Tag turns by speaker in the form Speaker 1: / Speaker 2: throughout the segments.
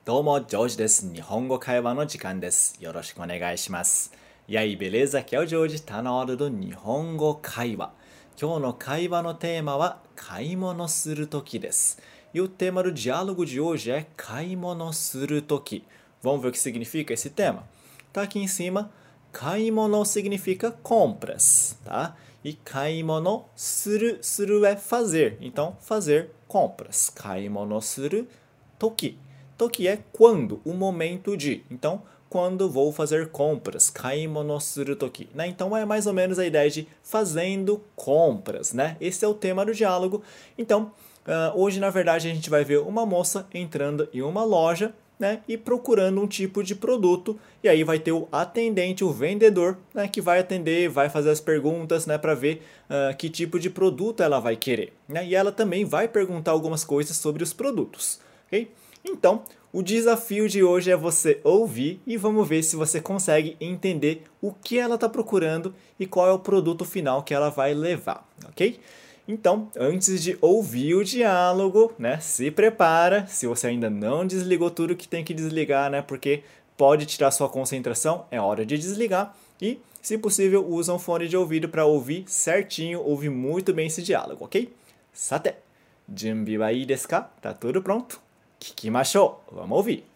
Speaker 1: どうも、ジョージです。日本語会話の時間です。よろしくお願いします。E aí, beleza? Aqui é o Joji, tá na hora do Nihongo Kaiwa. 今日の会話のテーマは買い物するときです。E o tema do diálogo de hoje é 買い物するとき. Vamos ver o que significa esse tema? Tá aqui em cima. 買い物 significa compras, tá? E 買い物するé fazer. Então, fazer compras. 買い物するとき. Toki é quando, o momento de. Então, quando vou fazer compras, kaimono suru toki, né? Então é mais ou menos a ideia de fazendo compras, né? Esse é o tema do diálogo. Então, hoje na verdade a gente vai ver uma moça entrando em uma loja, né, e procurando um tipo de produto, e aí vai ter o atendente, o vendedor, né, que vai atender, vai fazer as perguntas, né, para ver que tipo de produto ela vai querer, né? E ela também vai perguntar algumas coisas sobre os produtos, ok? Então, o desafio de hoje é você ouvir e vamos ver se você consegue entender o que ela está procurando e qual é o produto final que ela vai levar, ok? Então, antes de ouvir o diálogo, né, se prepara. Se você ainda não desligou tudo que tem que desligar, né, porque pode tirar sua concentração, é hora de desligar. E, se possível, usa um fone de ouvido para ouvir certinho, ouvir muito bem esse diálogo, ok? Sate, junbi wa ii desu ka? Tá tudo pronto? 聞きましょう。Vamos ouvir.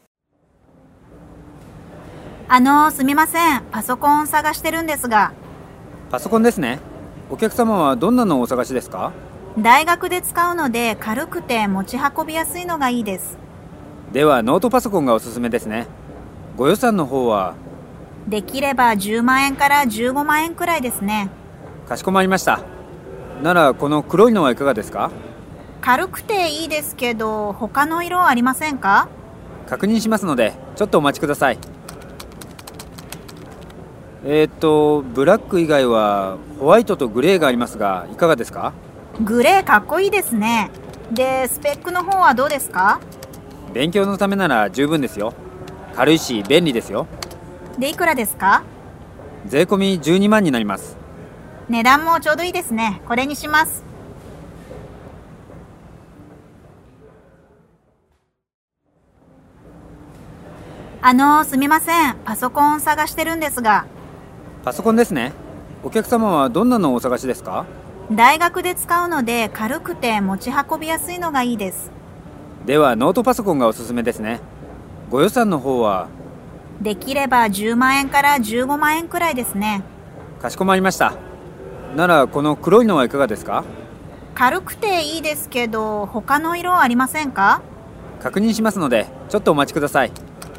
Speaker 2: すみません。パソコンを探してるんですが。
Speaker 3: パソコンですね。お客様はどんなのをお探しですか？
Speaker 2: 大学で使うので軽くて持ち運びやすいのがいいです。
Speaker 3: ではノートパソコンがおすすめですね。ご予算の方は？
Speaker 2: できれば10万円から15万円くらいですね。
Speaker 3: かしこまりました。ならこの黒いのはいかがですか？
Speaker 2: 軽くていいですけど、他の色ありませんか？
Speaker 3: 確認しますので、ちょっとお待ちください。ブラック以外はホワイトとグレーがありますが、いかがですか？
Speaker 2: グレーかっこいいですね。で、スペックの方はどうですか？
Speaker 3: 勉強のためなら十分ですよ。軽いし便利ですよ。
Speaker 2: で、いくらですか？
Speaker 3: 税込み12万になります。
Speaker 2: 値段もちょうどいいですね。これにします。すみません。パソコンを探してるんですが。
Speaker 3: パソコンですね。お客様はどんなのをお探しですか？
Speaker 2: 大学で使うので軽くて持ち運びやすいのがいいです。
Speaker 3: ではノートパソコンがおすすめですね。ご予算の方は？
Speaker 2: できれば10万円から15万円くらいですね。
Speaker 3: かしこまりました。ならこの黒いのはいかがですか？
Speaker 2: 軽くていいですけど、他の色ありませんか？
Speaker 3: 確認しますので、ちょっとお待ちください。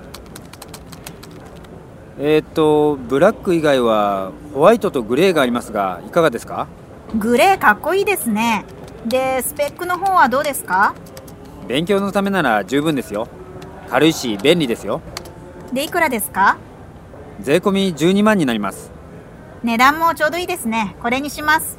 Speaker 3: ブラック以外はホワイトとグレーがありますが、いかがですか？
Speaker 2: グレーかっこいいですね。で、スペックの方はどうですか？
Speaker 3: 勉強のためなら十分ですよ。軽いし便利ですよ。
Speaker 2: で、いくらですか？
Speaker 3: 税込み12万になります。
Speaker 2: 値段もちょうどいいですね。これにします。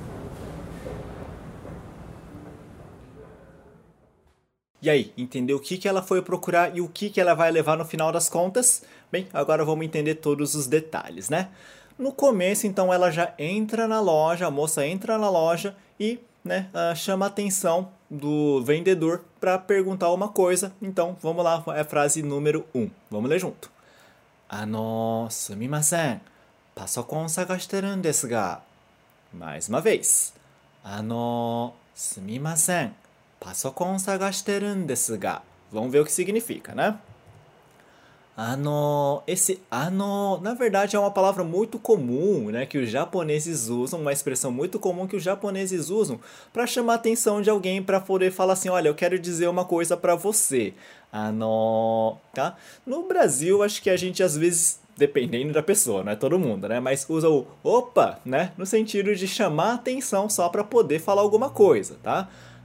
Speaker 1: E aí, entendeu o que ela foi procurar e o que ela vai levar no final das contas? Bem, agora vamos entender todos os detalhes, né? No começo, então, ela já entra na loja, a moça entra na loja e, né, chama a atenção do vendedor para perguntar uma coisa. Então, vamos lá, é a frase número 1. Vamos ler junto. すみません。パソコン探してるんですが。Mais uma vez. すみません。パソコン探してるんですが。Vamos ver o que significa, né? Esse na verdade é uma palavra muito comum, né, que os japoneses usam, uma expressão muito comum que os japoneses usam para chamar a atenção de alguém, para poder falar assim, olha, eu quero dizer uma coisa para você. Tá? No Brasil, acho que a gente às vezes, dependendo da pessoa, não é todo mundo, né, mas usa o opa, né, no sentido de chamar a atenção só para poder falar alguma coisa, tá?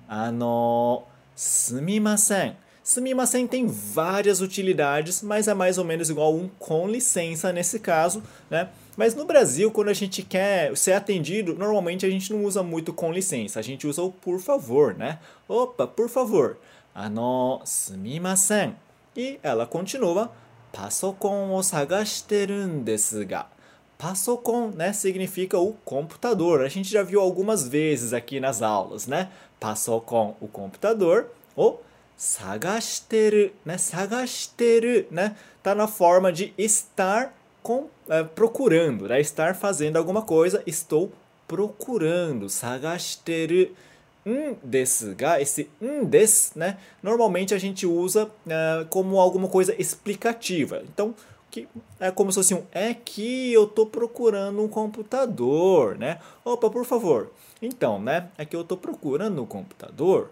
Speaker 1: Sumimasen. Sumimasen tem várias utilidades, mas é mais ou menos igual um com licença nesse caso, né? Mas no Brasil, quando a gente quer ser atendido, normalmente a gente não usa muito com licença, a gente usa o por favor, né? Opa, por favor. Sumimasen. E ela continua, pasokon o sagashiteru n desu ga. Pasokon, né, significa o computador. A gente já viu algumas vezes aqui nas aulas, né? Pasokon, o computador. O 探してる, né? 探してる, né? Tá na forma de estar procurando, né? Estar fazendo alguma coisa, estou procurando, 探してる desu ga, esse desu, né? Normalmente a gente usa como alguma coisa explicativa. Então, que é como se fosse é que eu tô procurando um computador, né? Opa, por favor. Então, né? É que eu tô procurando um computador.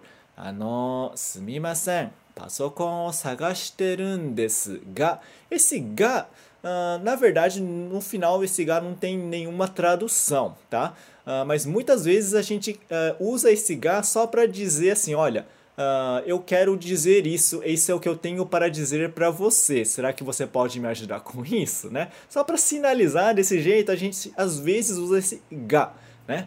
Speaker 1: すみません. パソコンを探してるんですが, esse ga, na verdade, no final, esse ga não tem nenhuma tradução, tá? Mas muitas vezes a gente usa esse ga só para dizer assim, olha, eu quero dizer isso, esse é o que eu tenho para dizer para você. Será que você pode me ajudar com isso, né? Só para sinalizar desse jeito, a gente às vezes usa esse ga, né?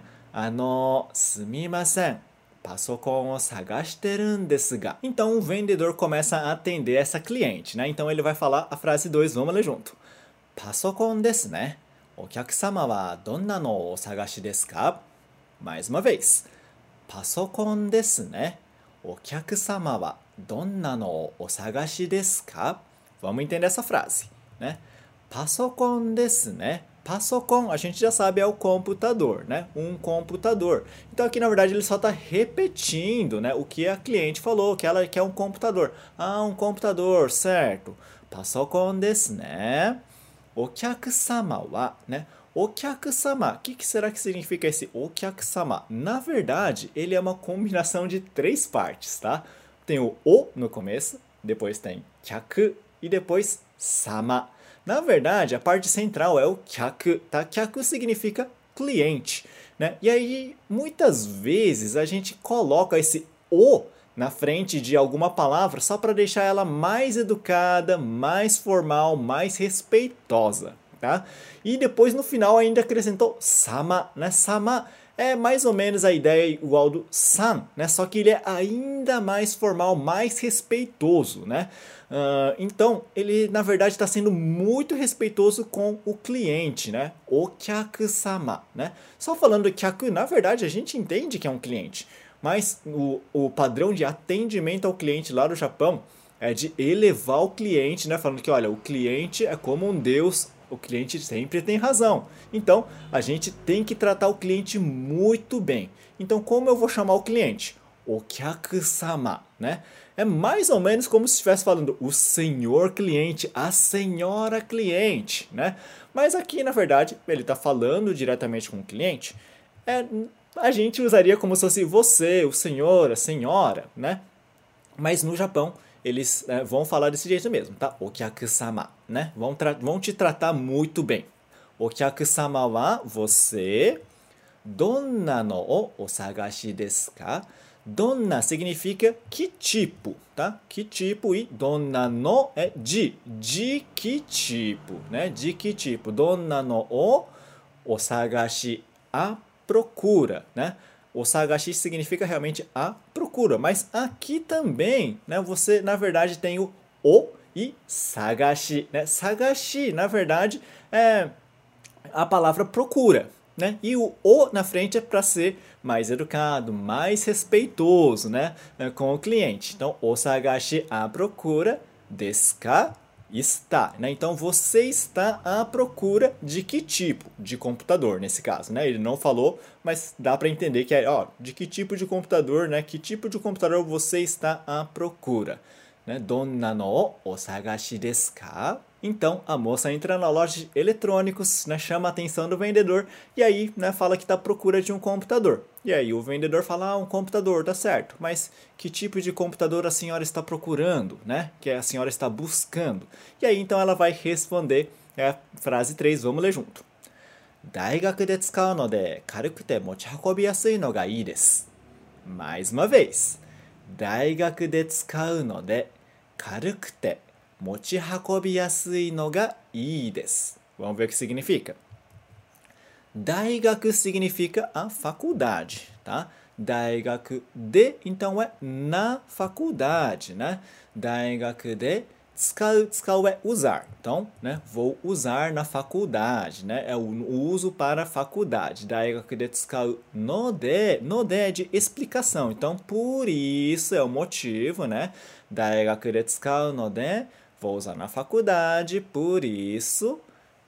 Speaker 1: すみません. パソコンを探してるんですが. Então o vendedor começa a atender essa cliente, né? Então ele vai falar a frase 2, vamos ler junto. パソコンですね。お客様はどんなのをお探しですか? Mais uma vez. パソコンですね。お客様はどんなのをお探しですか? Vamos entender essa frase, né? パソコンですね. Passocon, a gente já sabe, é o computador, né? Um computador. Então aqui, na verdade, ele só está repetindo, né, o que a cliente falou, que ela quer um computador. Ah, um computador, certo. Passocon desu ne. Okyakusama wa, né? Okyakusama, o que será que significa esse okyakusama? Na verdade, ele é uma combinação de 3 partes, tá? Tem o no começo, depois tem kyaku e depois sama. Na verdade, a parte central é o kyaku, tá? Kyaku significa cliente, né? E aí, muitas vezes, a gente coloca esse o na frente de alguma palavra só para deixar ela mais educada, mais formal, mais respeitosa, tá? E depois, no final, ainda acrescentou sama, né? Sama é mais ou menos a ideia igual do san, né? Só que ele é ainda mais formal, mais respeitoso, né? Então, ele na verdade está sendo muito respeitoso com o cliente, né? O kyaku-sama, né? Só falando kyaku, na verdade a gente entende que é um cliente, mas o padrão de atendimento ao cliente lá do Japão é de elevar o cliente, né? Falando que, olha, o cliente é como um deus, o cliente sempre tem razão. Então, a gente tem que tratar o cliente muito bem. Então, como eu vou chamar o cliente? O kyaku-sama, né? É mais ou menos como se estivesse falando o senhor cliente, a senhora cliente, né? Mas aqui, na verdade, ele está falando diretamente com o cliente. A gente usaria como se fosse você, o senhor, a senhora, né? Mas no Japão, eles vão falar desse jeito mesmo, tá? O kyaku-sama, né? Vão te tratar muito bem. O kyaku-sama wa você. Donna no o osagashi desu ka? Donna significa que tipo, tá? Que tipo, e donna no é de que tipo, né? De que tipo. Donna no o osagashi, a procura, né? Osagashi significa realmente a procura, mas aqui também, né? Você na verdade tem o e sagashi, né? Sagashi, na verdade, é a palavra procura, né? E o na frente é para ser mais educado, mais respeitoso, né? Com o cliente. Então, osagashi, a procura, desu ka? Está, né? Então, você está à procura de que tipo de computador, nesse caso, né? Ele não falou, mas dá para entender que é, de que tipo de computador, né? Que tipo de computador você está à procura, né? Donna no osagashi desu ka? Então, a moça entra na loja de eletrônicos, né, chama a atenção do vendedor e aí, né, fala que está à procura de um computador. E aí o vendedor fala, um computador, tá certo, mas que tipo de computador a senhora está procurando, né? Que a senhora está buscando. E aí, então, ela vai responder a frase 3, vamos ler junto. 大学で使うので軽くて持ち運びやすいのがいいです. Mais uma vez. 大学で使うので軽くて持ち運びやすいのがいいです. Vamos ver o que significa. Daigaku significa a faculdade, tá? Daigaku de, então é na faculdade, né? Daigaku de tsukau é usar. Então, né, vou usar na faculdade, né? É o uso para a faculdade. Daigaku de tsukau no de é de explicação. Então, por isso é o motivo, né? Daigaku de tsukau no de, vou usar na faculdade, por isso,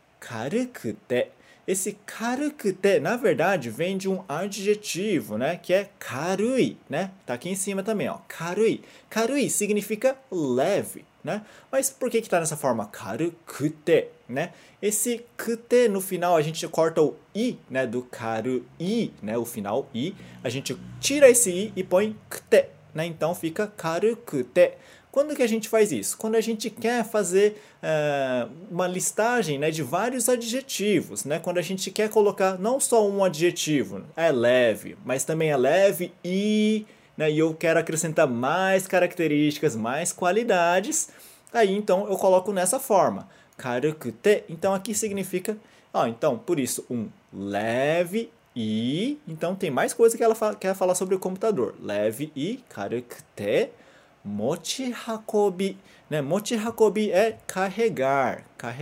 Speaker 1: karukute. Esse karukute, na verdade, vem de um adjetivo, né? Que é karui, né? Tá aqui em cima também, ó. Karui. Karui significa leve, né? Mas por que tá nessa forma? Karukute, né? Esse kute no final a gente corta o i, né? Do karui, né? O final i. A gente tira esse i e põe kute, né? Então fica karukute. Quando que a gente faz isso? Quando a gente quer fazer uma listagem, né, de vários adjetivos, né? Quando a gente quer colocar não só um adjetivo, é leve, mas também é leve e, né, e eu quero acrescentar mais características, mais qualidades, aí então eu coloco nessa forma. Karukute, então aqui significa, então por isso um leve e, então tem mais coisa que ela quer falar sobre o computador. Leve e karukute. Mochihakobi, né? Mochihakobi é carregar.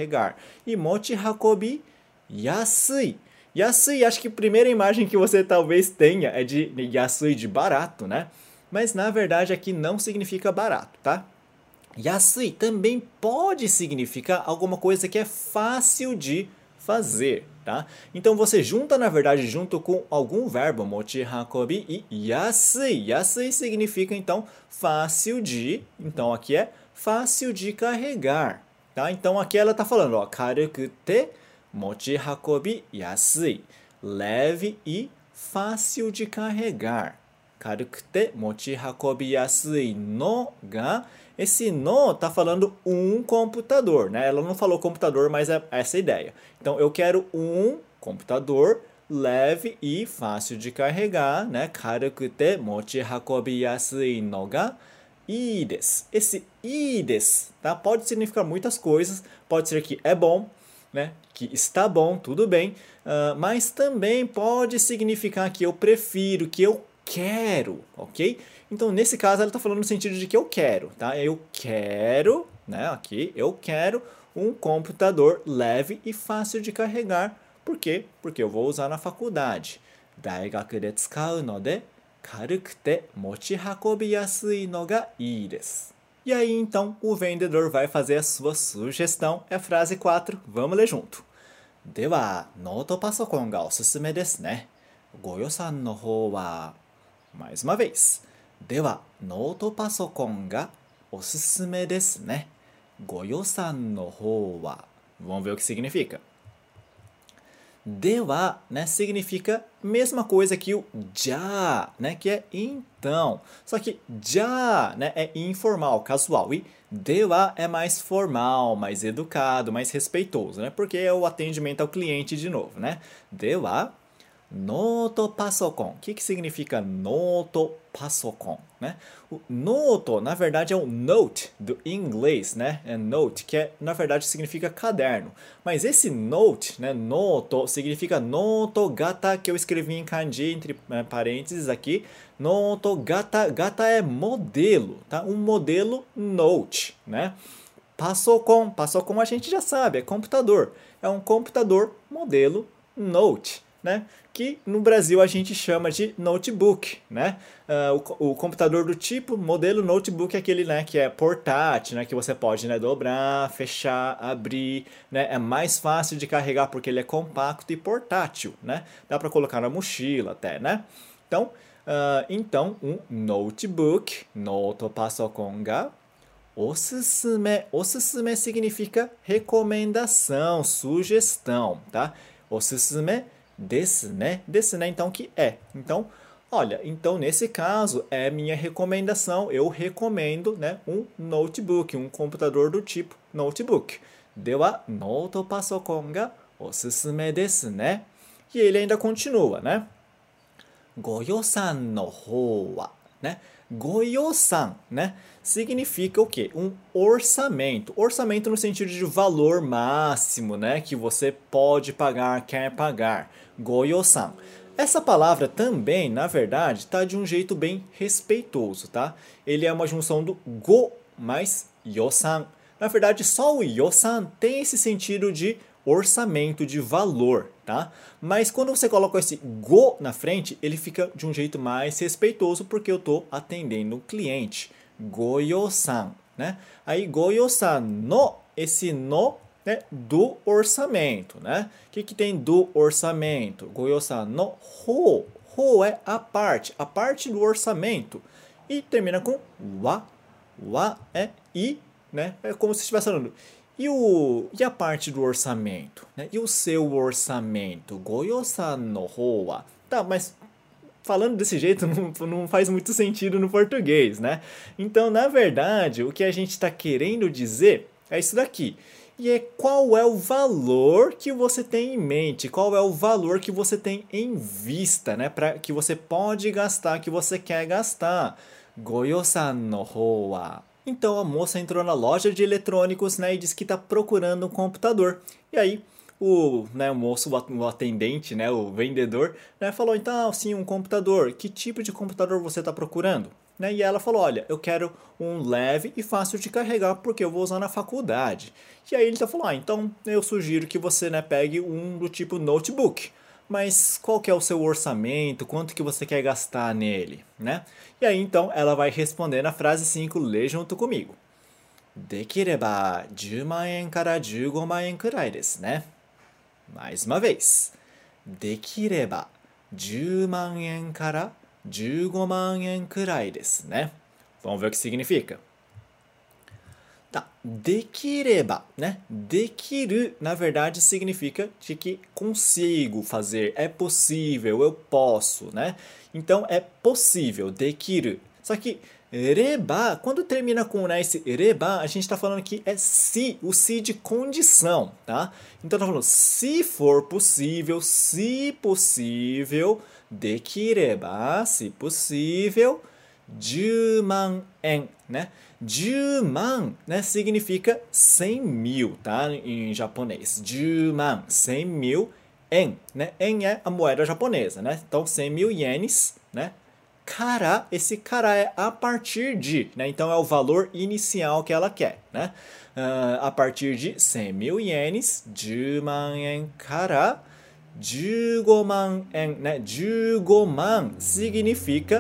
Speaker 1: E mochihakobi, yasui. Yasui, acho que a primeira imagem que você talvez tenha é de yasui, de barato, né? Mas na verdade aqui não significa barato, tá? Yasui também pode significar alguma coisa que é fácil de fazer, tá? Então você junta, na verdade, junto com algum verbo, mochihakobi e yasui. Yasui significa, então, fácil de. Então aqui é fácil de carregar, tá? Então aqui ela está falando, ó, karukute, mochihakobi yasui. Leve e fácil de carregar. Karukute, mochihakobi yasui no ga. Esse no tá falando um computador, né? Ela não falou computador, mas é essa a ideia. Então, eu quero um computador leve e fácil de carregar, né? Karukute mochihakobi yasui no ga ii desu. Esse ii desu, tá? Pode significar muitas coisas. Pode ser que é bom, né? Que está bom, tudo bem. Mas também pode significar que eu prefiro, que eu quero, ok? Então, nesse caso, ela está falando no sentido de que eu quero, tá? Eu quero, né? Aqui, eu quero um computador leve e fácil de carregar. Por quê? Porque eu vou usar na faculdade. Daigaku de tsukau no de karukute mochihakobi yasui no ga ii desu. E aí, então, o vendedor vai fazer a sua sugestão. É a frase 4. Vamos ler junto. Dewa, note pasokon ga osusume desu ne. Go yosan no hou wa... Mais uma vez. Dewa, note pasokon ga osusume desu ne. Go yosan no hou wa... Vamos ver o que significa. Dewa, né, significa mesma coisa que o já, né, que é então. Só que já, né, é informal, casual. E dewa é mais formal, mais educado, mais respeitoso, né? Porque é o atendimento ao cliente de novo, né? Dewa, noto pasokon. O que significa noto pasokon, né? O noto, na verdade, é um note do inglês, né? É note, que é, na verdade significa caderno. Mas esse note, né, noto, significa noto gata, que eu escrevi em kanji entre parênteses aqui. Noto gata, gata é modelo, tá? Um modelo note, né? Pasokon, pasokon a gente já sabe, é computador. É um computador modelo note, né? Que no Brasil a gente chama de notebook, né? O computador do tipo modelo notebook é aquele, né, que é portátil, né, que você pode, né, dobrar, fechar, abrir, né? É mais fácil de carregar porque ele é compacto e portátil, né? Dá para colocar na mochila até, né? Então, um notebook, noto pasokon ga osusume. Osusume significa recomendação, sugestão, tá? Osusume desu ne, então que é. Então, olha, então nesse caso é minha recomendação, eu recomendo, né, um notebook, um computador do tipo notebook. Dewa, noto pasokon ga osusume desu ne. E ele ainda continua, né? Goyosan no hou wa, né? Goyosan, né? Significa o quê? Um orçamento. Orçamento no sentido de valor máximo, né? Que você pode pagar, quer pagar. Goyosan. Essa palavra também, na verdade, está de um jeito bem respeitoso, tá? Ele é uma junção do go mais yosan. Na verdade, só o yosan tem esse sentido de orçamento, de valor, tá? Mas quando você coloca esse go na frente, ele fica de um jeito mais respeitoso porque eu estou atendendo um cliente. Goyosan, né? Aí goyosan no, esse no, né, do orçamento, né? O que tem do orçamento? Goyosan no ho. Ho é a parte do orçamento. E termina com wa. Wa é i, né? É como se estivesse falando. E a parte do orçamento? Né? E o seu orçamento? Goyosan no ho wa. Tá, mas falando desse jeito não faz muito sentido no português, né? Então, na verdade, o que a gente está querendo dizer é isso daqui. E é qual é o valor que você tem em mente, qual é o valor que você tem em vista, né? Que você pode gastar, que você quer gastar. Goyosan no ho wa. Então a moça entrou na loja de eletrônicos, né, e disse que está procurando um computador. E aí o moço, o atendente, né, o vendedor, né, falou, então, sim, um computador. Que tipo de computador você está procurando? Né, e ela falou, olha, eu quero um leve e fácil de carregar porque eu vou usar na faculdade. E aí ele falou, então eu sugiro que você, né, pegue um do tipo notebook. Mas qual que é o seu orçamento? Quanto que você quer gastar nele, né? E aí então ela vai responder na frase 5, lê junto comigo. Dekireba 10万円から15万円くらいですね. Mais uma vez. Dekireba 10万円から15万円くらいですね. Vamos ver o que significa. Tá, dekireba, né? Dekiru, na verdade, significa de que consigo fazer, é possível, eu posso, né? Então, é possível, dekiru. Só que reba, quando termina com, né, esse reba, a gente está falando que é se, o se de condição, tá? Então, tá falando se for possível, dekireba, se possível, 10万円, né? 10万, né, significa 100 mil, tá? Em japonês. 10万, 100 mil, en, né? En é a moeda japonesa, né? Então, 100 mil ienes, né? Kara, esse kara é a partir de, né? Então, é o valor inicial que ela quer, né? A partir de 100 mil ienes, 10万円から15万円, né? 15万significa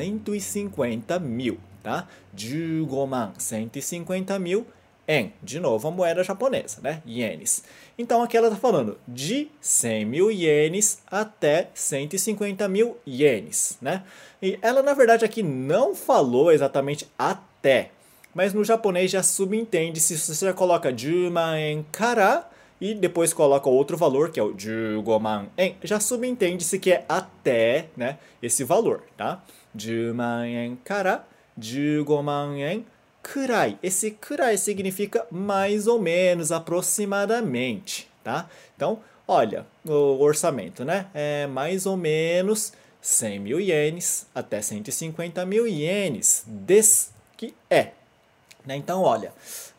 Speaker 1: 150 mil, tá? 15万, 150 mil, en. De novo, a moeda japonesa, né? Ienes. Então, aqui ela está falando de 100 mil ienes até 150 mil ienes, né? E ela, na verdade, aqui não falou exatamente até, mas no japonês já subentende se você já coloca 10万円からe depois coloca outro valor, que é o 15万円, já subentende-se que é até, né, esse valor, tá? 10万円から15万円くらい. Esse kurai significa mais ou menos, aproximadamente, tá? Então, olha, o orçamento, né? É mais ou menos 100 mil ienes até 150 mil ienes, que é. Né? Então, olha,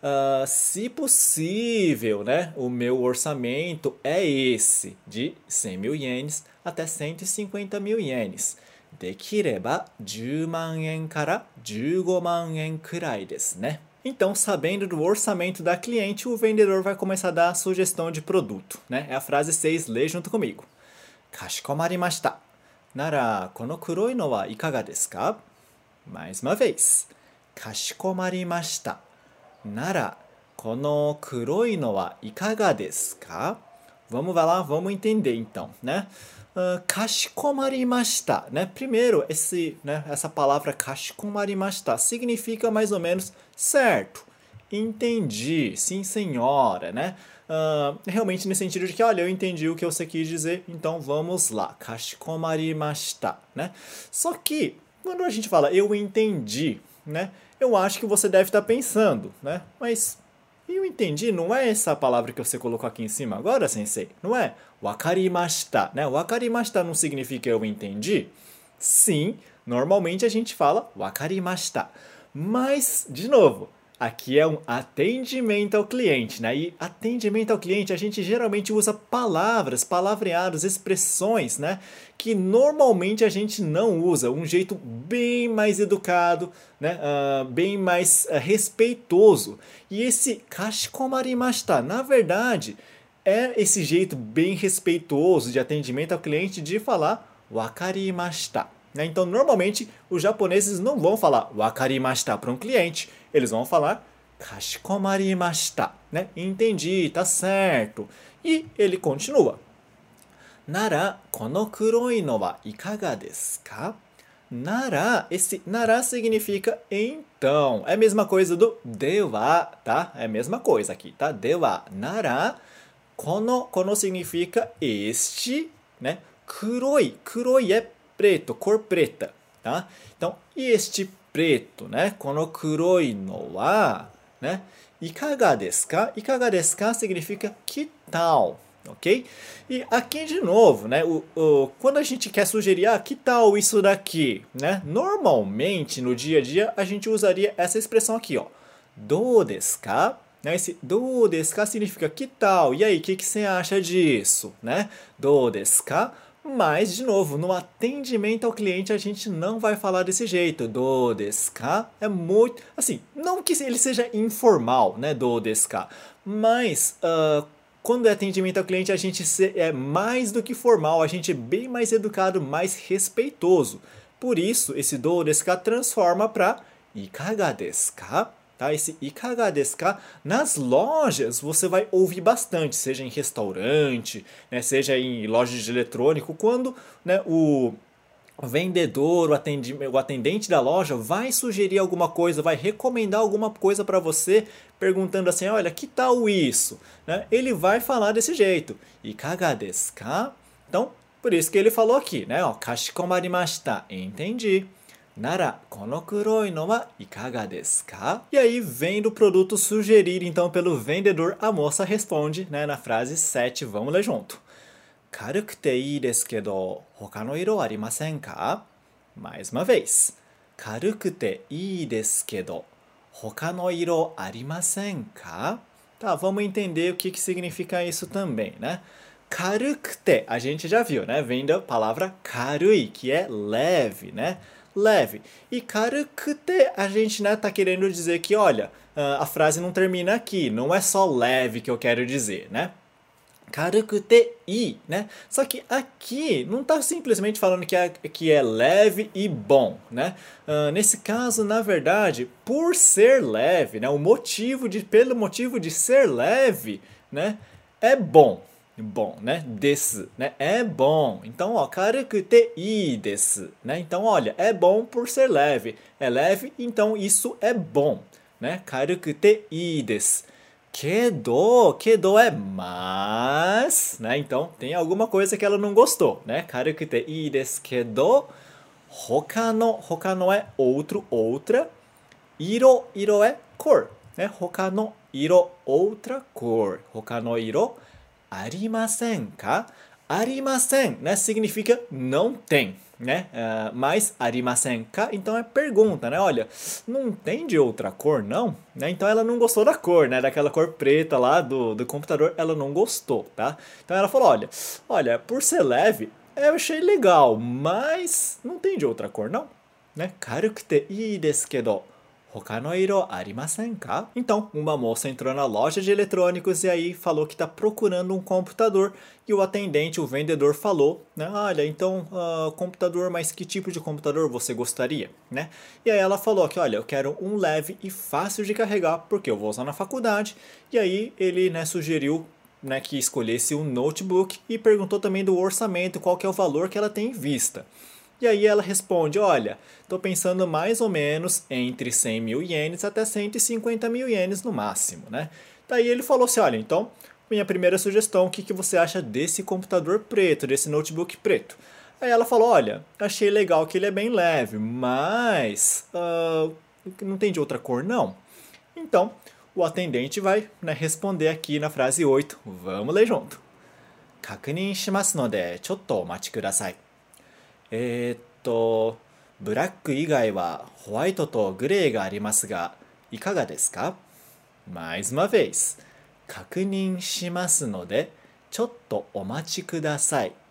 Speaker 1: se possível, né, o meu orçamento é esse, de 100 mil ienes até 150 mil ienes. Dekireba 10万円から15万円くらいですね. Então, sabendo do orçamento da cliente, o vendedor vai começar a dar a sugestão de produto, né? É a frase 6, lê junto comigo. Kashikomarimashita. Nara, kono kuroi no wa ikaga desu ka? Mais uma vez. Kashikomarimashita. Nara, kono kuroi no wa ikaga desu ka? Vamos lá, vamos entender então, né? Kashikomarimashita, né? Primeiro, essa palavra kashikomarimashita significa mais ou menos certo, entendi, sim senhora, né? Realmente nesse sentido de que, olha, eu entendi o que você quis dizer, então vamos lá, kashikomarimashita, né? Só que, quando a gente fala eu entendi, né? Eu acho que você deve estar pensando, né? Mas eu entendi, não é essa palavra que você colocou aqui em cima agora, sensei? Não é? Wakarimashita, né? Wakarimashita não significa eu entendi? Sim, normalmente a gente fala wakarimashita. Mas, de novo, aqui é um atendimento ao cliente, né? E atendimento ao cliente, a gente geralmente usa palavras, palavreados, expressões, né? Que normalmente a gente não usa. Um jeito bem mais educado, né? Bem mais respeitoso. E esse kashikomarimashita, na verdade, é esse jeito bem respeitoso de atendimento ao cliente de falar wakarimashita. Então, normalmente, os japoneses não vão falar wakarimashita para um cliente. Eles vão falar kashikomarimashita, né? Entendi, tá certo. E ele continua. Nara, kono kuroi no wa ikaga desu ka? Nara, esse nara significa então. É a mesma coisa do dewa, tá? É a mesma coisa aqui, tá? Dewa, nara, kono significa este, né? Kuroi é preto, cor preta, tá? Então, este preto, né? Kono kuroi no wa, né? Ikaga desu ka? Ikaga desu ka significa que tal, ok? E aqui de novo, né? Quando a gente quer sugerir, que tal isso daqui, né? Normalmente, no dia a dia, a gente usaria essa expressão aqui, ó. Do desu ka? Né? Esse do desu ka significa que tal? E aí, o que você acha disso, né? Do desu ka? Mas, de novo, no atendimento ao cliente a gente não vai falar desse jeito. Do desu ka? É muito... Assim, não que ele seja informal, né? Do desu ka. Mas, quando é atendimento ao cliente a gente é mais do que formal. A gente é bem mais educado, mais respeitoso. Por isso, esse do desu ka transforma para ikaga desu ka? Tá? Esse ikaga desu ka, nas lojas você vai ouvir bastante, seja em restaurante, né, seja em lojas de eletrônico, quando, né, o vendedor, o atendente da loja vai sugerir alguma coisa, vai recomendar alguma coisa para você, perguntando assim, olha, que tal isso? Né? Ele vai falar desse jeito, ikaga desu ka? Então, por isso que ele falou aqui, né? Kashikomarimashita, entendi. Nara, kono kuroi no wa ikaga desu ka? E aí vem do produto sugerido então pelo vendedor, a moça responde, né, na frase 7, vamos ler junto. Karukute ii desu kedo, hoka no iro arimasen ka? Mais uma vez. Karukute ii desu kedo, hoka no iro arimasen ka? Tá, vamos entender o que significa isso também, né? Karukute, a gente já viu, né? Vem da palavra karui, que é leve, né? Leve. E karukute, a gente, né, tá querendo dizer que, olha, a frase não termina aqui, não é só leve que eu quero dizer, né? Karukute i, né? Só que aqui não tá simplesmente falando que é leve e bom, né? Nesse caso, na verdade, por ser leve, né, pelo motivo de ser leve, né, é bom. Bom, né? Desu, né? É bom. Então, ó, karukute ii desu, né? Então, olha, é bom por ser leve. É leve, então isso é bom, né? Karukute ii desu. Kedo é mas, né? Então, tem alguma coisa que ela não gostou, né? Karukute ii desu kedo, hoka no é outro, outra. Iro é cor, né? Hoka no iro, outra cor. Hoka no iro arimasen ka? Arimasen, né, significa não tem, né? Mas arimasen ka, então é pergunta, né? Olha, não tem de outra cor, não? Né? Então ela não gostou da cor, né? Daquela cor preta lá do computador, ela não gostou, tá? Então ela falou, olha, por ser leve, eu achei legal, mas não tem de outra cor, não? Né? Karukute ii desu kedo, hoka no iro arimasen ka? Então, uma moça entrou na loja de eletrônicos e aí falou que está procurando um computador. E o atendente, o vendedor, falou, né? Olha, então, computador, mas que tipo de computador você gostaria, né? E aí ela falou que, olha, eu quero um leve e fácil de carregar, porque eu vou usar na faculdade. E aí ele, né, sugeriu, né, que escolhesse um notebook e perguntou também do orçamento, qual que é o valor que ela tem em vista. E aí ela responde, olha, estou pensando mais ou menos entre 100 mil ienes até 150 mil ienes no máximo, né? Daí ele falou assim, olha, então, minha primeira sugestão, o que você acha desse computador preto, desse notebook preto? Aí ela falou, olha, achei legal que ele é bem leve, mas não tem de outra cor, não? Então, o atendente vai, né, responder aqui na frase 8, vamos ler junto. Kakunin shimasu node, chotto omachi kudasai. ブラック以外はホワイトとグレーがありますが、 いかがですか? mais uma vez. 確認しますので、ちょっとお待ちください。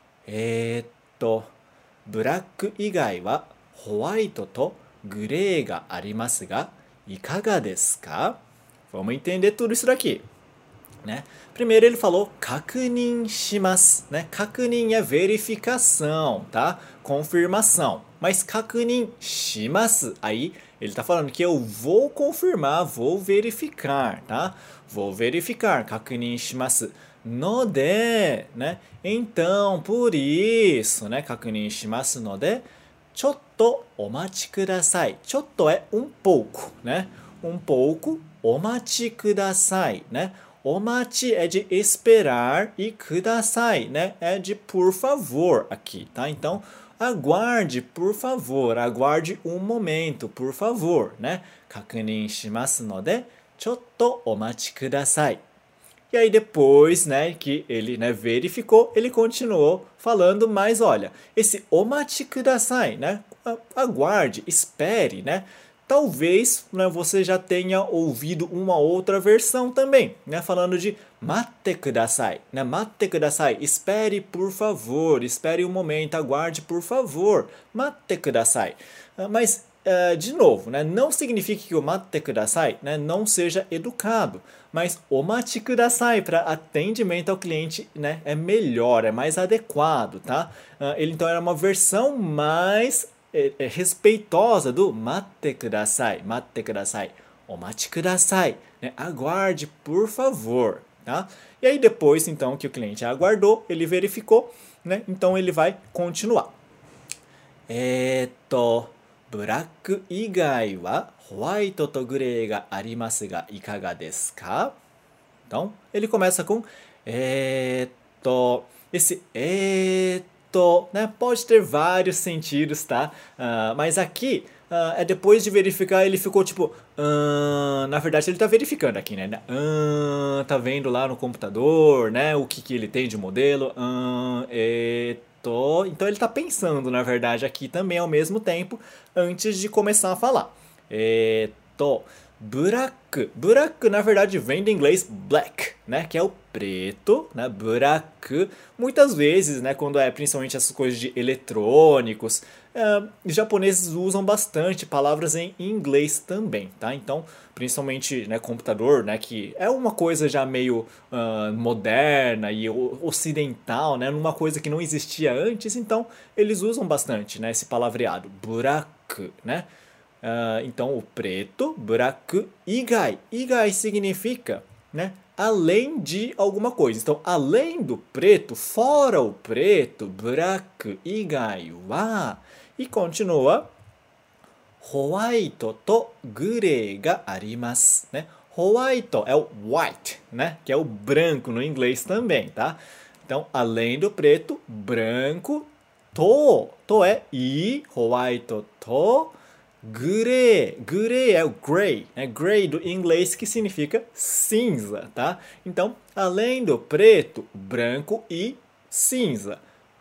Speaker 1: ブラック以外はホワイトとグレーがありますが、いかがですか? Vamos entender tudo isso daqui. Né? Primeiro ele falou 確認します、né? 確認é verificação, tá? Confirmação. Mas 確認します aí ele está falando que eu vou confirmar, vou verificar, tá? Vou verificar, 確認します。ので, né? Então, por isso, né? 確認しますので、ちょっとお待ちください。ちょっとé um pouco, né? Um pouco, お待ちください, né? O mate é de esperar e kudasai, né? É de por favor aqui, tá? Então, aguarde, por favor. Aguarde um momento, por favor, né? Kakunin shimasu node, chotto omachi kudasai. E aí depois, né, que ele, né, verificou, ele continuou falando, mas olha, esse omachi kudasai, né? Aguarde, espere, né? Talvez, né, você já tenha ouvido uma outra versão também, né, falando de matte kudasai, né, matte kudasai, espere por favor, espere um momento, aguarde por favor, matte kudasai. Mas, de novo, né, não significa que o matte kudasai, né, não seja educado, mas omachi kudasai para atendimento ao cliente, né, é melhor, é mais adequado, tá? Ele então era uma versão mais respeitosa do matte kudasai, matte kudasai, omachi kudasai, né? Aguarde, por favor, tá? E aí depois, então, que o cliente aguardou, ele verificou, né? Então ele vai continuar. ブラック以外はホワイトとグレーがありますがいかがですか? Então, ele começa com esse né, pode ter vários sentidos, tá? Mas aqui, é depois de verificar, ele ficou tipo... na verdade, ele tá verificando aqui, né? Tá vendo lá no computador, né? O que ele tem de modelo. Então, ele tá pensando, na verdade, aqui também ao mesmo tempo, antes de começar a falar. Buraku. Buraku, na verdade, vem do inglês black, né? Que é o preto, né? Buraku. Muitas vezes, né? Quando é principalmente essas coisas de eletrônicos, os japoneses usam bastante palavras em inglês também, tá? Então, principalmente, né, computador, né? Que é uma coisa já meio moderna e ocidental, né? Uma coisa que não existia antes, então eles usam bastante, né? Esse palavreado, buraku, né? Então, o preto, buraku, igai. Igai significa, né, além de alguma coisa. Então, além do preto, fora o preto, buraku, igai wa. E continua, howaito to gurei ga arimasu, né? Howaito é o white, né? Que é o branco no inglês também, tá? Então, além do preto, branco, to é i, howaito to grey. Grey é o grey, né? Grey do inglês que significa cinza, tá? Então, além do preto, branco e cinza.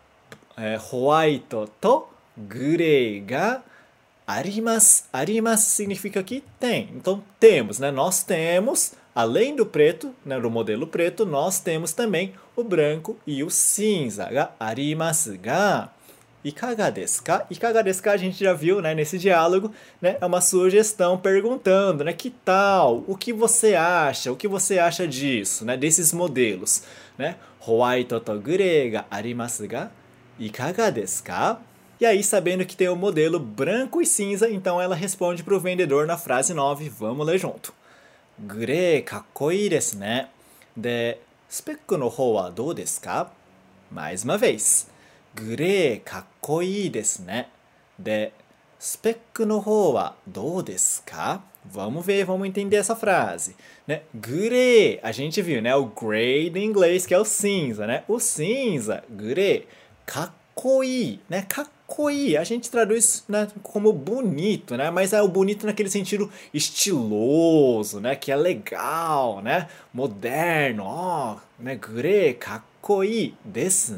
Speaker 1: Howaito to grey ga arimasu. Arimasu significa que tem. Então, temos, né? Nós temos, além do preto, né, do modelo preto, nós temos também o branco e o cinza. Ga arimasu ga. Ikaga desu ka? Ikaga desu ka a gente já viu, né, nesse diálogo, né, é uma sugestão perguntando, né, que tal? O que você acha? O que você acha disso, né, desses modelos, né? Howaito to gurei ga arimasu ga ikaga desu ka? E aí, sabendo que tem o modelo branco e cinza, então ela responde para o vendedor na frase 9. Vamos ler junto. Gurei kakkoi desu ne. De, spec no hou wa dou desu ka? Mais uma vez. グレーかっこいいですね。で、スペックの方はどうですか? Vamos ver, vamos entender essa frase. Né? Grey, a gente viu, né? O grey do inglês, que é o cinza, né? O cinza, grey, かっこいい, né? かっこいい, a gente traduz, né, como bonito, né? Mas é o bonito naquele sentido estiloso, né? Que é legal, né? Moderno, né? Grey, かっこいいです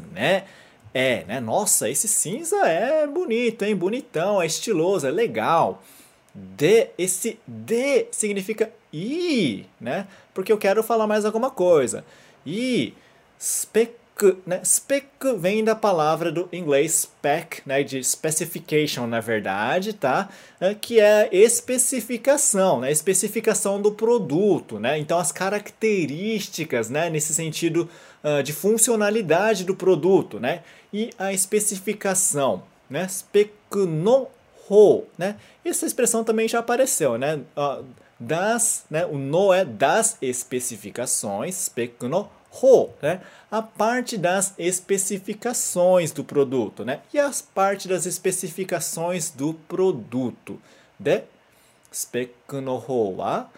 Speaker 1: ね。né? Nossa, esse cinza é bonito, hein? Bonitão, é estiloso, é legal. esse de significa e, né? Porque eu quero falar mais alguma coisa. E spec, né? Spec vem da palavra do inglês spec, né? De specification, na verdade, tá? Que é especificação, né? Especificação do produto, né? Então, as características, né? Nesse sentido de funcionalidade do produto, né? E a especificação, né? Spec no né? Essa expressão também já apareceu, né? Né? O no é das especificações, spec no né? A parte das especificações do produto, né? E as partes das especificações do produto. De spec no wa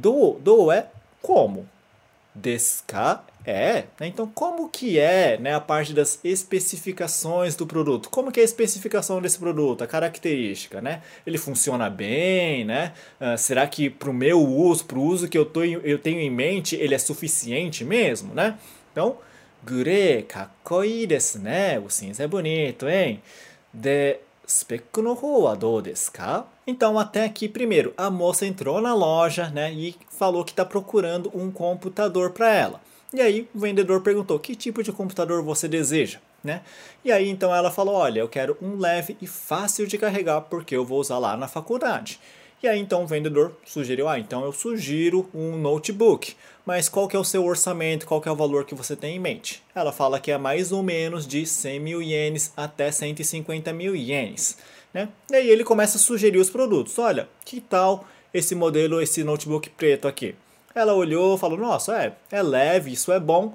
Speaker 1: do é como. Desu ka é, né? Então como que é, né, a parte das especificações do produto? Como que é a especificação desse produto, a característica, né? Ele funciona bem, né? Será que para o meu uso, para o uso que eu tenho em mente, ele é suficiente mesmo, né? Então, gure kakkoi desu ne. O cinza é bonito, hein? De spec no hou wa dou desu ka? Então, até aqui, primeiro, a moça entrou na loja, né, e falou que está procurando um computador para ela. E aí, o vendedor perguntou, que tipo de computador você deseja? Né? E aí, então, ela falou, olha, eu quero um leve e fácil de carregar, porque eu vou usar lá na faculdade. E aí, então, o vendedor sugeriu, então eu sugiro um notebook. Mas qual que é o seu orçamento, qual que é o valor que você tem em mente? Ela fala que é mais ou menos de 100 mil ienes até 150 mil ienes. Né? E aí ele começa a sugerir os produtos. Olha, que tal esse modelo, esse notebook preto aqui? Ela olhou e falou, nossa, é leve, isso é bom,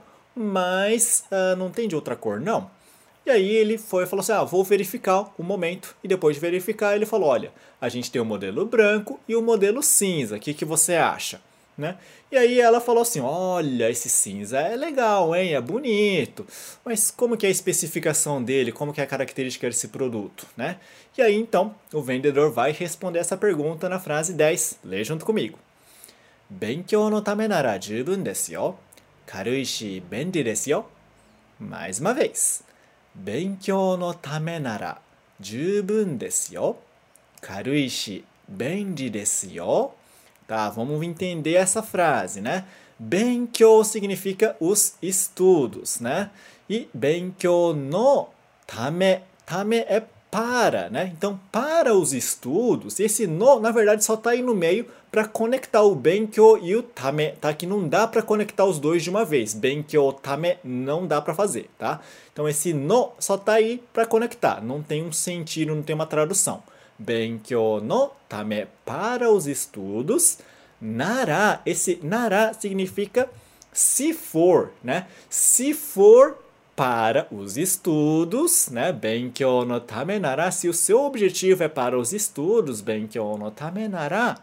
Speaker 1: mas não tem de outra cor, não. E aí ele foi e falou assim, vou verificar um momento. E depois de verificar, ele falou, olha, a gente tem o modelo branco e o modelo cinza, o que você acha? Né? E aí ela falou assim, olha, esse cinza é legal, hein? É bonito, mas como que é a especificação dele, como que é a característica desse produto, né? E aí então o vendedor vai responder essa pergunta na frase 10, lê junto comigo. Benkyou no tame nara jubun desu yo, karui shi benri desu yo. Mais uma vez. Benkyou no tame nara jubun desu yo, karui shi benri desu yo. Tá, vamos entender essa frase, né? Benkyou significa os estudos, né? E benkyou no tame, tame é para, né? Então, para os estudos, esse no, na verdade, só tá aí no meio para conectar o benkyou e o tame, tá? Que não dá para conectar os dois de uma vez. Benkyou, tame, não dá para fazer, tá? Então, esse no só tá aí para conectar, não tem um sentido, não tem uma tradução. Benkyou no tame, para os estudos. Nara, esse nara significa se for, né? Se for para os estudos, né? Benkyou no tame nara, se o seu objetivo é para os estudos, benkyou no tame nara,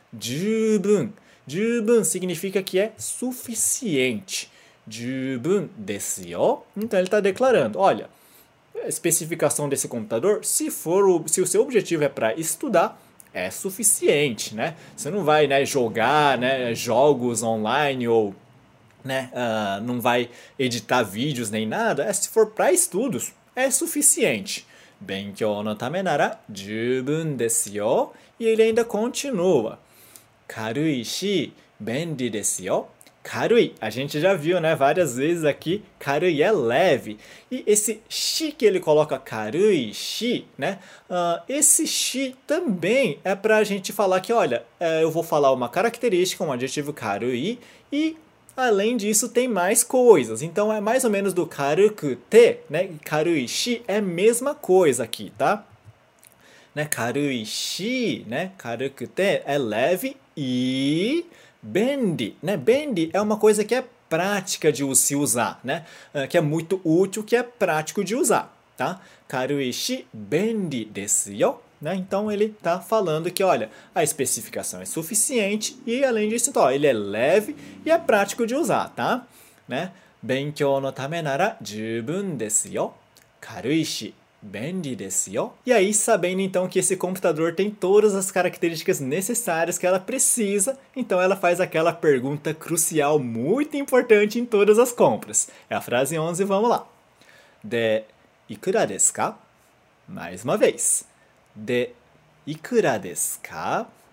Speaker 1: jubun. Jubun significa que é suficiente. Jubun desu yo. Então ele está declarando, olha, a especificação desse computador, se o seu objetivo é para estudar, é suficiente, né? Você não vai, né, jogar, né, jogos online ou, né, não vai editar vídeos nem nada. Se for para estudos, é suficiente. Benkyou no tame nara jubun desu yo. E ele ainda continua. Karui shi benri desu yo. Karui, a gente já viu, né, várias vezes aqui, karui é leve. E esse shi que ele coloca, karui shi, né, esse shi também é pra gente falar que, olha, eu vou falar uma característica, um adjetivo karui, e além disso tem mais coisas. Então é mais ou menos do karukute, né, karui shi é a mesma coisa aqui, tá? Né, karui shi, né, karukute é leve e... benri, né? Benri é uma coisa que é prática de se usar, né? Que é muito útil, que é prático de usar, tá? Karui shi benri desu yo, né? Então ele tá falando que, olha, a especificação é suficiente e além disso, então, ele é leve e é prático de usar, tá? Né? Benkyou no tame nara jubun desu yo. Karui shi benri desu yo. E aí, sabendo então que esse computador tem todas as características necessárias que ela precisa, então ela faz aquela pergunta crucial, muito importante em todas as compras. É a frase 11, vamos lá. De ikura desu ka? Mais uma vez. De ikura desu ka?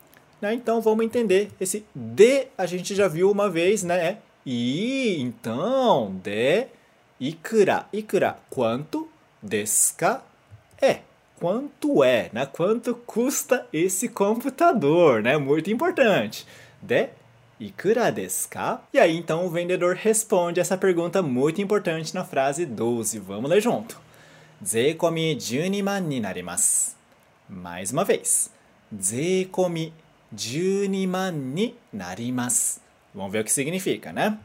Speaker 1: né? Então vamos entender. Esse de a gente já viu uma vez, né? É e, então, de ikura. Ikura, quanto? Desu ka? Quanto é, né? Quanto custa esse computador, né? Muito importante. De ikura desu ka? E aí, então, o vendedor responde essa pergunta muito importante na frase 12. Vamos ler junto. Zeikomi 12万になります。Mais uma vez. Zeikomi 12万になります。Vamos ver o que significa, né?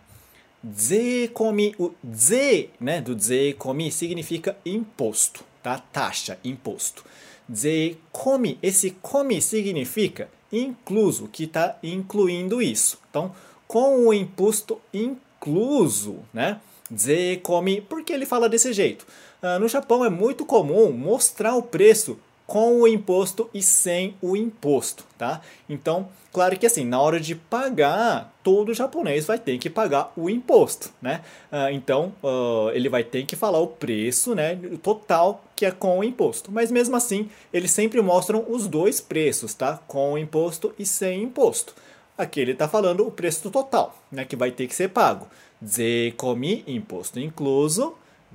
Speaker 1: Zeikomi, o ze, né, do zeikomi significa imposto, tá? Taxa, imposto. Zeikomi, esse komi significa incluso, que está incluindo isso. Então, com o imposto incluso, né? Zeikomi, por que ele fala desse jeito? No Japão é muito comum mostrar o preço com o imposto e sem o imposto, tá? Então, claro que assim, na hora de pagar, todo japonês vai ter que pagar o imposto, né? Então, ele vai ter que falar o preço, né, o total que é com o imposto. Mas mesmo assim, eles sempre mostram os dois preços, tá? Com o imposto e sem imposto. Aqui ele está falando o preço total, né, que vai ter que ser pago. Zeikomi, imposto incluso,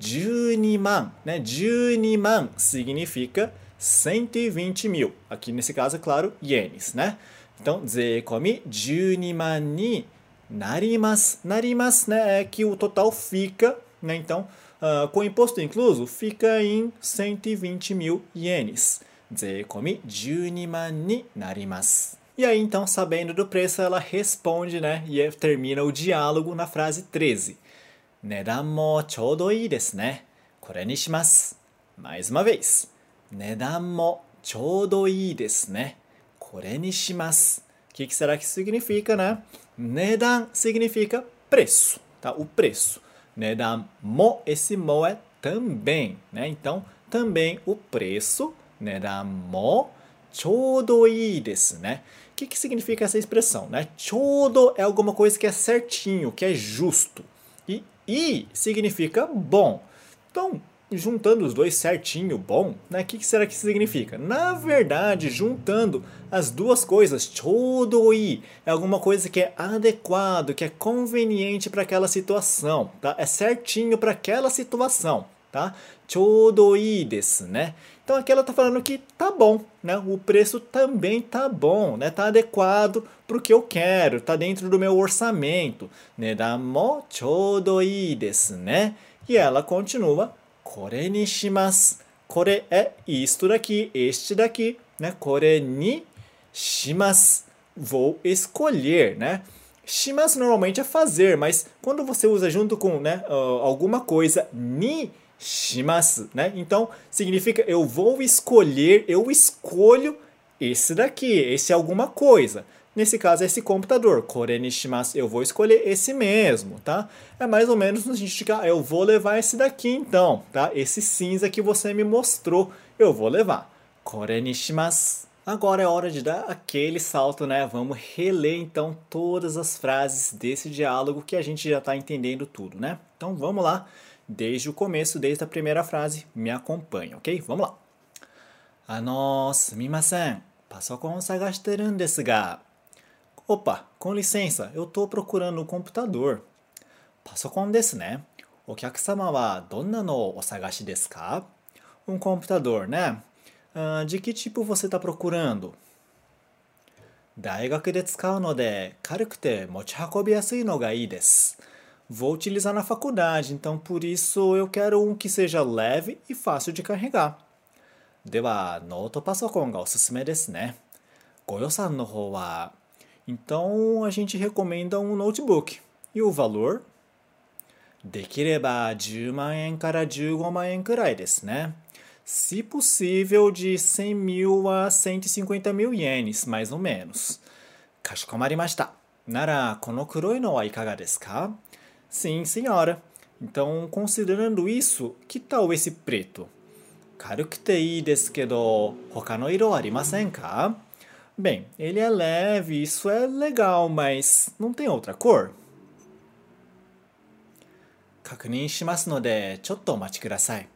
Speaker 1: 12万, né? 12万significa 120 mil. Aqui nesse caso, é claro, ienes, né? Então, zeikomi 12万になります。なります, né? É que o total fica, né? Então, com imposto incluso, fica em 120 mil ienes. Zeikomi 12万になります。E aí, então, sabendo do preço, ela responde, né? E termina o diálogo na frase 13. 値段もちょうどいいですね。これにします。Mais uma vez. 値段もちょうどいいですね。これにします。O que será que significa, né? 値段 significa preço, tá? O preço. 値段も, esse mo é também, né? Então, também o preço. 値段もちょうどいいですね。O que significa essa expressão, né? ちょうどé alguma coisa que é certinho, que é justo. E significa bom. Então, juntando os dois certinho, bom, né? O que será que significa? Na verdade, juntando as duas coisas, chodoi, é alguma coisa que é adequado, que é conveniente para aquela situação, tá? É certinho para aquela situação, tá? Chodoi desu, né? Então aqui ela está falando que tá bom, né? O preço também tá bom, né? Tá adequado para o que eu quero, tá dentro do meu orçamento. Nedan mo chodoi desu, né? E ela continua, kore ni shimasu. Kore é isto daqui, este daqui, né? Kore ni shimasu. Vou escolher, né? Shimasu normalmente é fazer, mas quando você usa junto com, né, alguma coisa, ni shimasu, né? Então, significa eu vou escolher, eu escolho esse daqui, esse alguma coisa. Nesse caso, é esse computador. Kore ni shimasu, eu vou escolher esse mesmo, tá? É mais ou menos no sentido de que eu vou levar esse daqui então, tá? Esse cinza que você me mostrou, eu vou levar. Kore ni shimasu. Agora é hora de dar aquele salto, né? Vamos reler então todas as frases desse diálogo que a gente já está entendendo tudo, né? Então vamos lá. Desde o começo, desde a primeira frase, me acompanha, ok? Vamos lá. すみません。パソコンを探してるんですが。Opa, com licença, eu estou procurando um computador. パソコンですね。お客様はどんなのをお探しですか? Um computador, né? De que tipo você está procurando? 大学で使うので軽くて持ち運びやすいのがいいです。Vou utilizar na faculdade, então por isso eu quero um que seja leve e fácil de carregar. では、ノートパソコンがおすすめですね。ご予算の方は... Então a gente recomenda um notebook. E o valor? できれば10万円から15万円くらいですね。Se possível, de 100 mil a 150 mil ienes, mais ou menos. かしこまりました。なら、この黒いのはいかがですか? Sim, senhora. Então, considerando isso, que tal esse preto? 軽くていいですけど、他の色ありませんか? Bem, ele é leve, isso é legal, mas não tem outra cor? 確認しますので、ちょっとお待ちください。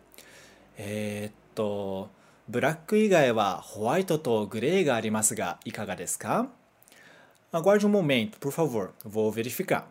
Speaker 1: ブラック以外はホワイトとグレーがありますが、いかがですか? Aguarde um momento, por favor. Vou verificar.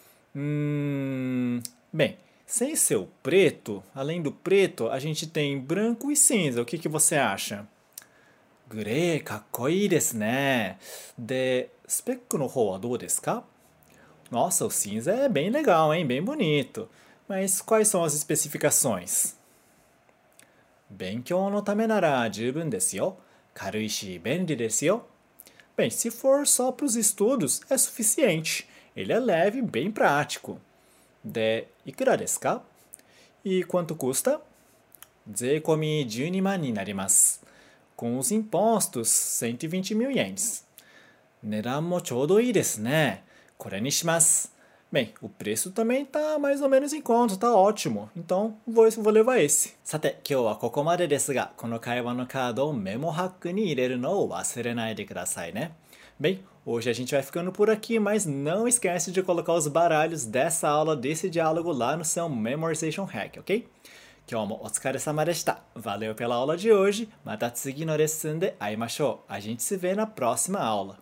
Speaker 1: Bem, sem ser o preto, além do preto, a gente tem branco e cinza. O que você acha? グレーかっこいいですね。で、スペックの方はどうですか? Nossa, o cinza é bem legal, hein? Bem bonito. Mas quais são as especificações? 勉強のためなら十分ですよ。軽いし便利ですよ。Bem, se for só para os estudos, é suficiente. Ele é leve e bem prático. De, いくらですか? E quanto custa? 税込み12万になります。Com os impostos, 120 mil ienes. 値段もちょうどいいですね。これにします。Bem, o preço também tá mais ou menos em conta, tá ótimo. Então, vou levar esse. さて、今日はここまでですが、この会話のカードをメモハックに入れるのを忘れないでくださいね。Bem, hoje a gente vai ficando por aqui, mas não esquece de colocar os baralhos dessa aula, desse diálogo lá no seu Memorization Hack, ok? 今日もお疲れ様でした。Valeu pela aula de hoje. また次のレッスンで会いましょう。A gente se vê na próxima aula.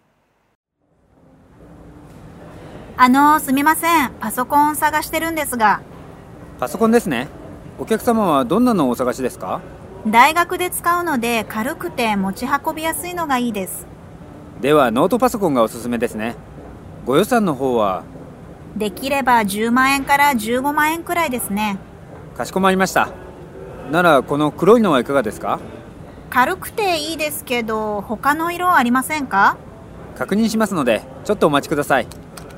Speaker 2: すみません。パソコン探してるんですが。
Speaker 3: パソコンですね。お客様はどんなのをお探しですか？
Speaker 2: 大学で使うので軽くて持ち運びやすいのがいいです。
Speaker 3: ではノートパソコンがおすすめですね。ご予算の方は？
Speaker 2: できれば10万円から15万円くらいですね。
Speaker 3: かしこまりました。ならこの黒いのはいかがですか？
Speaker 2: 軽くていいですけど、他の色ありませんか？
Speaker 3: 確認しますので、ちょっとお待ちください。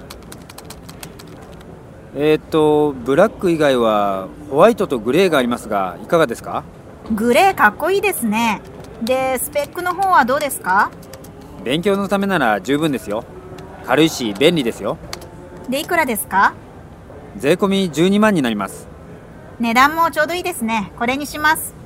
Speaker 3: ブラック以外はホワイトとグレーがありますが、いかがですか？
Speaker 2: グレーかっこいいですね。で、スペックの方はどうですか？
Speaker 3: 勉強のためなら十分ですよ。軽いし便利ですよ。
Speaker 2: で、いくらですか？
Speaker 3: 税込み12万になります。
Speaker 2: 値段もちょうどいいですね。これにします。